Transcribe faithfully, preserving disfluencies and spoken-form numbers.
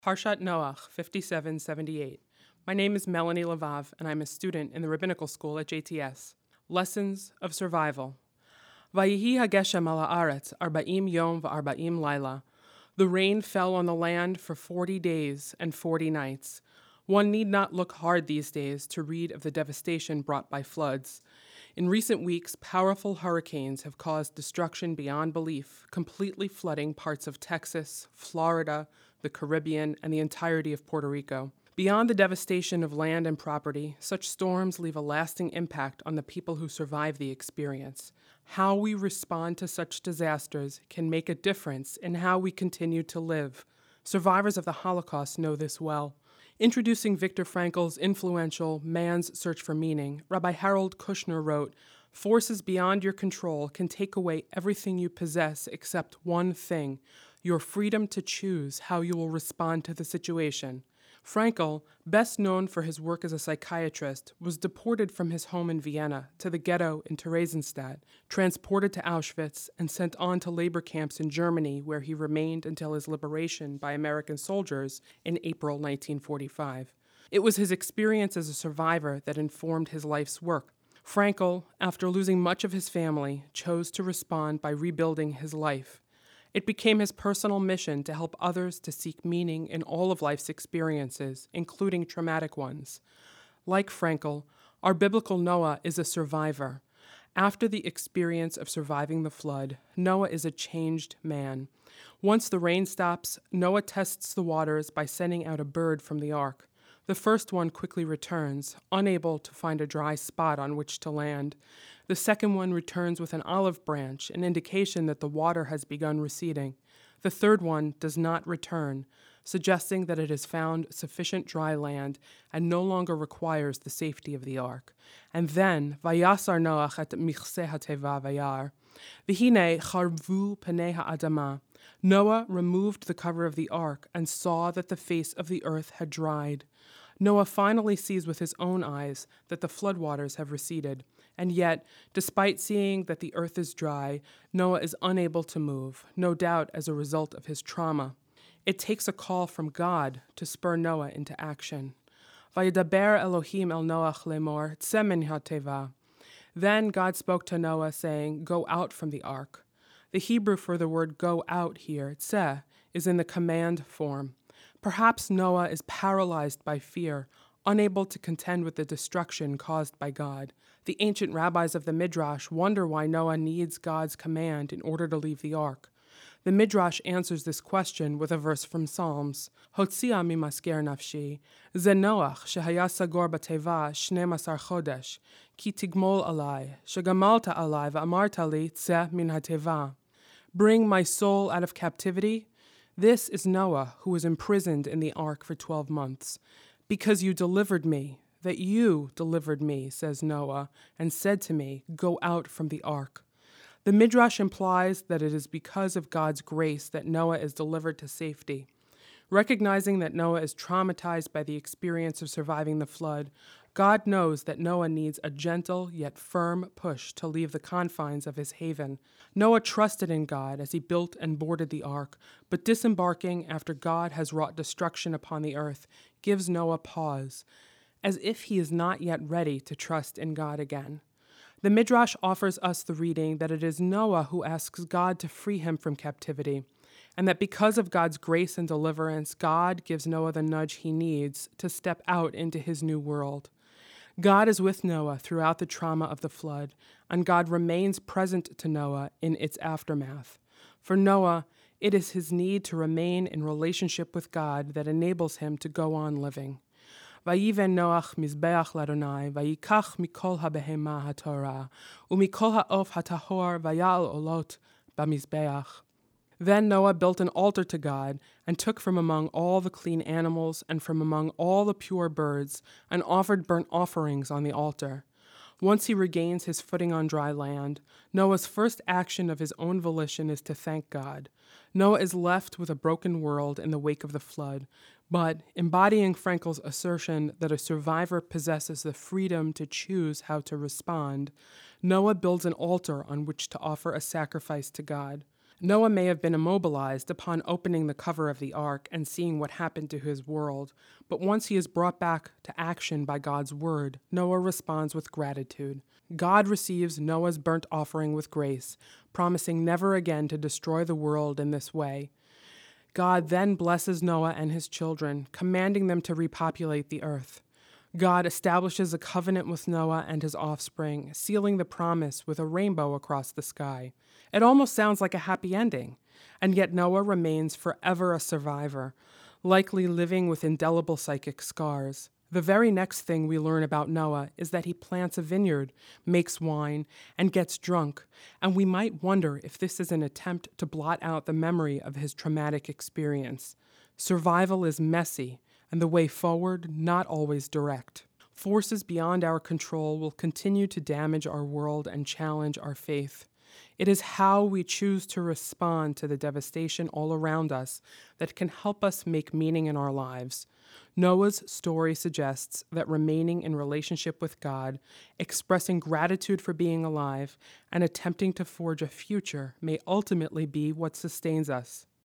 Parshat Noach, fifty-seven seventy-eight. My name is Melanie Lavav, and I'm a student in the rabbinical school at J T S. Lessons of Survival. Vayihi hageshem ala haaretz, arba'im yom va'arba'im laila. The rain fell on the land for forty days and forty nights. One need not look hard these days to read of the devastation brought by floods. In recent weeks, powerful hurricanes have caused destruction beyond belief, completely flooding parts of Texas, Florida, the Caribbean, and the entirety of Puerto Rico. Beyond the devastation of land and property, such storms leave a lasting impact on the people who survive the experience. How we respond to such disasters can make a difference in how we continue to live. Survivors of the Holocaust know this well. Introducing Viktor Frankl's influential Man's Search for Meaning, Rabbi Harold Kushner wrote, "Forces beyond your control can take away everything you possess except one thing, your freedom to choose how you will respond to the situation." Frankl, best known for his work as a psychiatrist, was deported from his home in Vienna to the ghetto in Theresienstadt, transported to Auschwitz, and sent on to labor camps in Germany, where he remained until his liberation by American soldiers in April nineteen forty-five. It was his experience as a survivor that informed his life's work. Frankl, after losing much of his family, chose to respond by rebuilding his life. It became his personal mission to help others to seek meaning in all of life's experiences, including traumatic ones. Like Frankl, our biblical Noah is a survivor. After the experience of surviving the flood, Noah is a changed man. Once the rain stops, Noah tests the waters by sending out a bird from the ark. The first one quickly returns, unable to find a dry spot on which to land. The second one returns with an olive branch, an indication that the water has begun receding. The third one does not return, suggesting that it has found sufficient dry land and no longer requires the safety of the ark. And then, Vayasar Noach et michse hateva vayar. V'hine charvu penei ha'adama. Noah removed the cover of the ark and saw that the face of the earth had dried. Noah finally sees with his own eyes that the floodwaters have receded. And yet, despite seeing that the earth is dry, Noah is unable to move, no doubt as a result of his trauma. It takes a call from God to spur Noah into action. Vayedaber Elohim el Noach lemor, tzeh min hateva. Then God spoke to Noah, saying, "Go out from the ark." The Hebrew for the word "go out" here, tzeh, is in the command form. Perhaps Noah is paralyzed by fear, unable to contend with the destruction caused by God. The ancient rabbis of the Midrash wonder why Noah needs God's command in order to leave the ark. The Midrash answers this question with a verse from Psalms. Hotzia mimasker nafshi, ze Noach shehaya sagor bateva shneim asar chodesh, ki tigmol alai, shegamalta alai va'amarta li tzeh min hateva. Bring my soul out of captivity. This is Noah, who was imprisoned in the ark for twelve months. Because you delivered me, that you delivered me, says Noah, and said to me, "Go out from the ark." The Midrash implies that it is because of God's grace that Noah is delivered to safety. Recognizing that Noah is traumatized by the experience of surviving the flood, God knows that Noah needs a gentle yet firm push to leave the confines of his haven. Noah trusted in God as he built and boarded the ark, but disembarking after God has wrought destruction upon the earth gives Noah pause, as if he is not yet ready to trust in God again. The Midrash offers us the reading that it is Noah who asks God to free him from captivity, and that because of God's grace and deliverance, God gives Noah the nudge he needs to step out into his new world. God is with Noah throughout the trauma of the flood, and God remains present to Noah in its aftermath. For Noah, it is his need to remain in relationship with God that enables him to go on living. Vayiven Noach mizbeach l'Adonai, vayikach mikol habehema haTorah, umikol ha'of hatahor vayal olot b'mizbeach. Then Noah built an altar to God, and took from among all the clean animals and from among all the pure birds, and offered burnt offerings on the altar. Once he regains his footing on dry land, Noah's first action of his own volition is to thank God. Noah is left with a broken world in the wake of the flood, but embodying Frankl's assertion that a survivor possesses the freedom to choose how to respond, Noah builds an altar on which to offer a sacrifice to God. Noah may have been immobilized upon opening the cover of the ark and seeing what happened to his world, but once he is brought back to action by God's word, Noah responds with gratitude. God receives Noah's burnt offering with grace, promising never again to destroy the world in this way. God then blesses Noah and his children, commanding them to repopulate the earth. God establishes a covenant with Noah and his offspring, sealing the promise with a rainbow across the sky. It almost sounds like a happy ending, and yet Noah remains forever a survivor, likely living with indelible psychic scars. The very next thing we learn about Noah is that he plants a vineyard, makes wine, and gets drunk, and we might wonder if this is an attempt to blot out the memory of his traumatic experience. Survival is messy, and the way forward not always direct. Forces beyond our control will continue to damage our world and challenge our faith. It is how we choose to respond to the devastation all around us that can help us make meaning in our lives. Noah's story suggests that remaining in relationship with God, expressing gratitude for being alive, and attempting to forge a future may ultimately be what sustains us.